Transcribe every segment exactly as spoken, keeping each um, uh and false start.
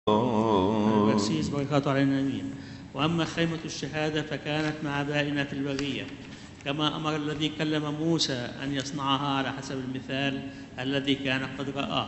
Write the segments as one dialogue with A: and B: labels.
A: البرسيس بركاته على النبي. وأما خيمة الشهادة فكانت مع آبائنا في البرية، كما أمر الذي كلم موسى أن يصنعها على حسب المثال الذي كان قد رآه.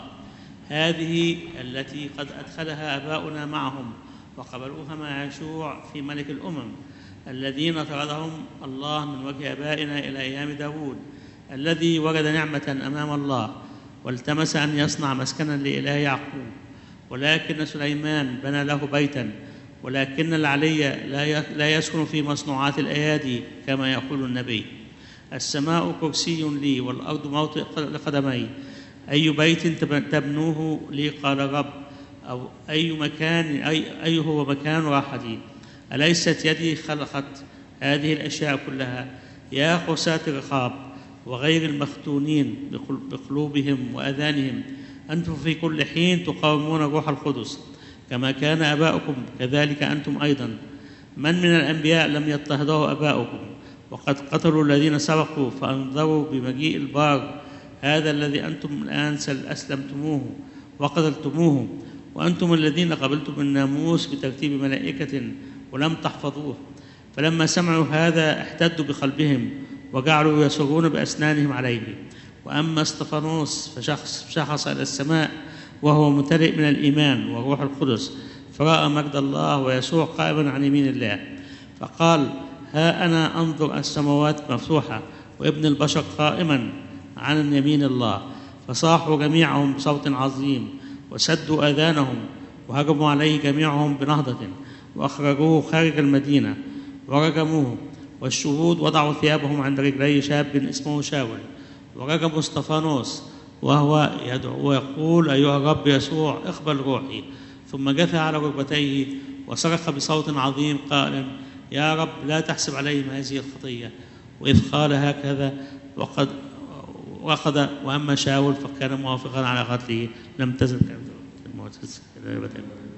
A: هذه التي قد أدخلها آباؤنا معهم وقبلوها مع يشوع في ملك الأمم، الذين طردهم الله من وجه آبائنا إلى أيام داود، الذي وجد نعمة أمام الله والتمس أن يصنع مسكنا لإله يعقوب. ولكن سليمان بنى له بيتا، ولكن العلي لا يسكن في مصنوعات الأيادي كما يقول النبي. السماء كرسي لي والأرض موطئ لقدمي، أي بيت تبنوه لي قال الرب، أو أي مكان أي, أي هو مكان راحتي؟ أليست يدي خلقت هذه الأشياء كلها؟ يا قساة الرقاب وغير المختونين بقلوبهم وأذانهم، أنتم في كل حين تقاومون الروح القدس، كما كان آباؤكم كذلك أنتم أيضا. من من الأنبياء لم يضطهده آباؤكم؟ وقد قتلوا الذين سبقوا فأنذروا بمجيء البار، هذا الذي أنتم الآن أسلمتموه وقتلتموه، وأنتم الذين قبلتم الناموس بترتيب ملائكة ولم تحفظوه. فلما سمعوا هذا احتدوا بقلبهم وجعلوا يصرون بأسنانهم عليه. وأما اسطفانوس فشخص شخص إلى السماء وهو ممتلئ من الإيمان والروح القدس، فرأى مجد الله ويسوع قائما عن يمين الله، فقال: ها أنا أنظر السماوات مفتوحة وابن البشر قائما عن يمين الله. فصاحوا جميعهم بصوت عظيم وسدوا آذانهم وهجموا عليه جميعهم بنهضة وأخرجوه خارج المدينة ورجموه. والشهود وضعوا ثيابهم عند رجلي شاب اسمه شاول، ورجموا اسطفانوس وهو يدعو ويقول: أيها الرب يسوع اقبل روحي. ثم جثى على ركبتيه وصرخ بصوت عظيم قائلا: يا رب لا تحسب عليهم هذه الخطية. وإذ قال هكذا وقد رقد. وأما شاول فكان موافقا على قتله، لم تزل كلمة الموت.